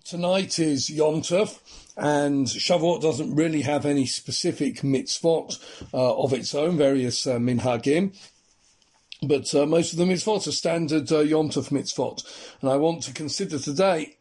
Tonight is Yom Tov, and Shavuot doesn't really have any specific mitzvot of its own, various minhagim, but most of the mitzvot are standard Yom Tov mitzvot. And I want to consider today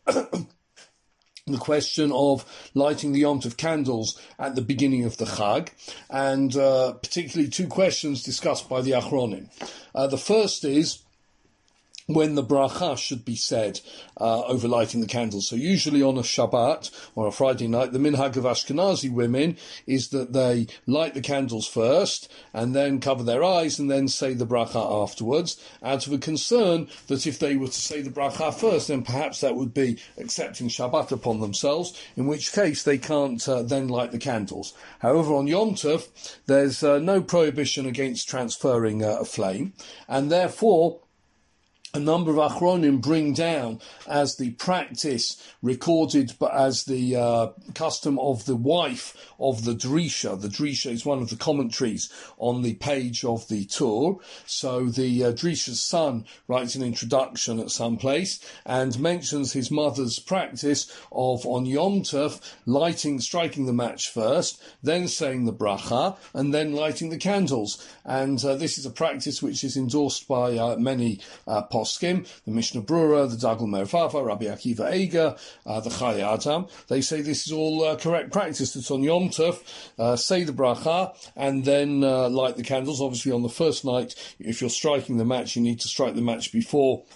the question of lighting the Yom Tov candles at the beginning of the Chag, and particularly two questions discussed by the Achronim. The first is when the bracha should be said over lighting the candles. So usually on a Shabbat or a Friday night, the minhag of Ashkenazi women is that they light the candles first and then cover their eyes and then say the bracha afterwards, out of a concern that if they were to say the bracha first, then perhaps that would be accepting Shabbat upon themselves, in which case they can't then light the candles. However, on Yom Tov, there's no prohibition against transferring a flame, and therefore a number of Achronim bring down as the practice recorded, but as the custom of the wife of the Drisha. The Drisha is one of the commentaries on the page of the Tur. So the Drisha's son writes an introduction at some place and mentions his mother's practice of on Yom Tov striking the match first, then saying the bracha, and then lighting the candles. And this is a practice which is endorsed by many poskim, the Mishnah Brura, the Dagul Mervava, Rabbi Akiva Eiger, the Chai Adam. They say this is all correct practice, that on Yom Tov, say the bracha and then light the candles. Obviously on the first night, if you're striking the match, you need to strike the match before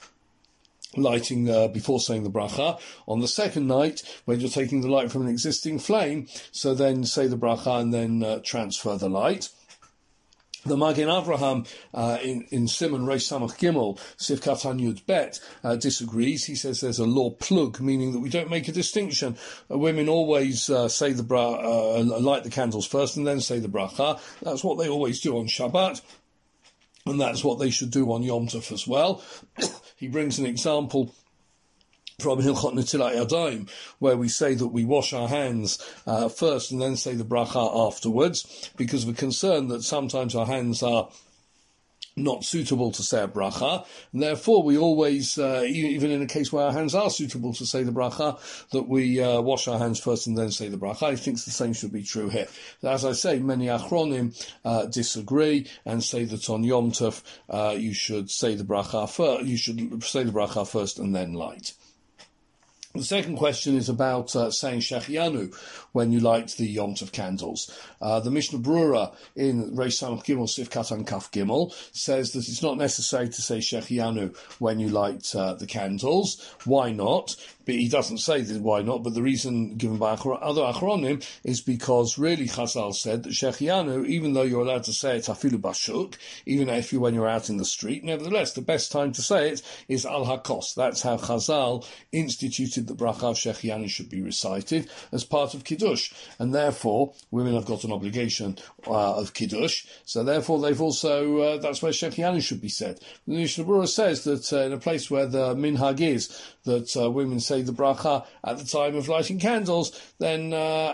before saying the bracha. On the second night, when you're taking the light from an existing flame, so then say the bracha and then transfer the light. The Magen Avraham in Simon Reish Samach Gimel Sif Katan Yud Bet disagrees. He says there's a law plug, meaning that we don't make a distinction. Women always say the light the candles first and then say the bracha. That's what they always do on Shabbat, and that's what they should do on Yom Tov as well. He brings an example from Hilchot Netilat Yadayim, where we say that we wash our hands first and then say the bracha afterwards, because we're concerned that sometimes our hands are not suitable to say a bracha, and therefore we always, even in a case where our hands are suitable to say the bracha, that we wash our hands first and then say the bracha. He thinks the same should be true here. As I say, many Achronim disagree and say that on Yom Tov you should say the bracha first. You should say the bracha first and then light. The second question is about saying Shechianu when you light the Yom Tov candles. The Mishnah Brura in Reish Samach Gimel Sif Katan Kaf Gimel says that it's not necessary to say Shechianu when you light the candles. Why not? But he doesn't say why not, but the reason given by other Achronim is because really Chazal said that Shechianu, even though you're allowed to say it afilu bashuk, even if when you're out in the street, nevertheless the best time to say it is al hakos. That's how Chazal instituted the bracha of Shechianu should be recited as part of Kiddush, and therefore women have got an obligation of Kiddush, so therefore they've also, that's where Shechianu should be said. The Mishnah Brura says that in a place where the minhag is that women say the bracha at the time of lighting candles, then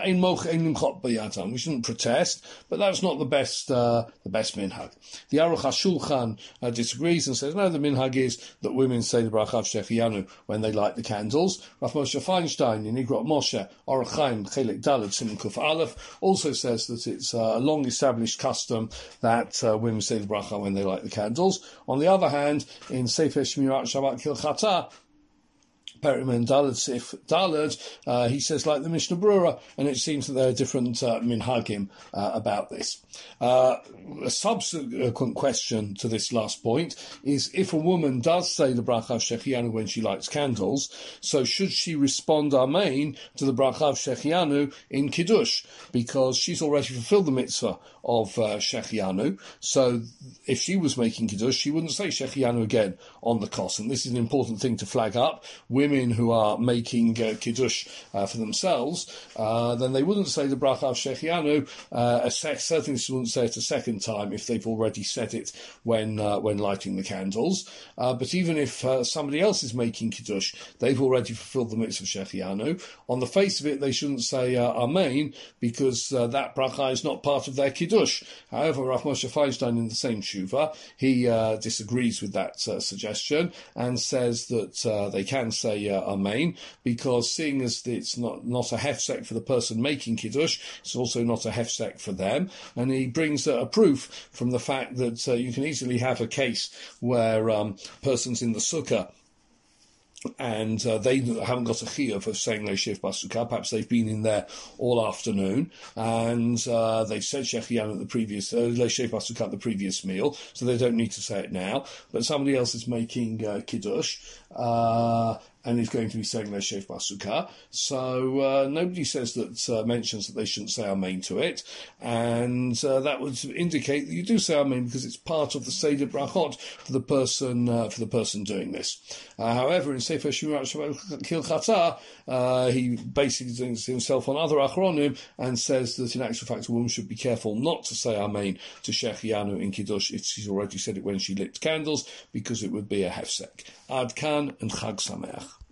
we shouldn't protest, but that's not the best minhag. The Aruch HaShulchan disagrees and says no, the minhag is that women say the bracha of Shechianu when they light the candles. Rav Moshe Feinstein in Igrot Moshe Orach Chaim Chelik Daled Siman Kuf Aleph also says that it's a long established custom that women say the bracha when they light the candles. On the other hand, in Sefer Shmirat Shabbat Kilchata, Perimen Daled Sif Daled, he says like the Mishnah Brura, and it seems that there are different minhagim about this. A subsequent question to this last point is, if a woman does say the bracha of Shechianu when she lights candles, so should she respond amen to the bracha of Shechianu in Kiddush, because she's already fulfilled the mitzvah of Shechianu, so if she was making Kiddush, she wouldn't say Shechianu again on the kos, and this is an important thing to flag up. Women who are making Kiddush for themselves, then they wouldn't say the bracha of Shechianu, certainly she wouldn't say it a second time if they've already said it when lighting the candles. But even if somebody else is making Kiddush, they've already fulfilled the mitzvah of Shechianu. On the face of it, they shouldn't say Amen, because that bracha is not part of their Kiddush. Kiddush. However, Rav Moshe Feinstein in the same tshuva, he disagrees with that suggestion and says that they can say Amen, because seeing as it's not a hefsek for the person making Kiddush, it's also not a hefsek for them. And he brings a proof from the fact that you can easily have a case where persons in the sukkah and they haven't got a chiyuv of saying Leishev Basukah. Perhaps they've been in there all afternoon, and they've said Shechianu at the previous Leishev Basukah at the previous meal, so they don't need to say it now. But somebody else is making Kiddush, and is going to be saying Leishev Basukah. So nobody says that mentions that they shouldn't say Amen to it, and that would indicate that you do say Amen because it's part of the Seder Brachot for the person doing this. However, in Sefer Shmirat Kilchata, he basically does himself on other Achronim and says that in actual fact a woman should be careful not to say Amen to Shechianu in Kiddush if she's already said it when she lit candles, because it would be a hefsek. Ad Kan and Chag Sameach.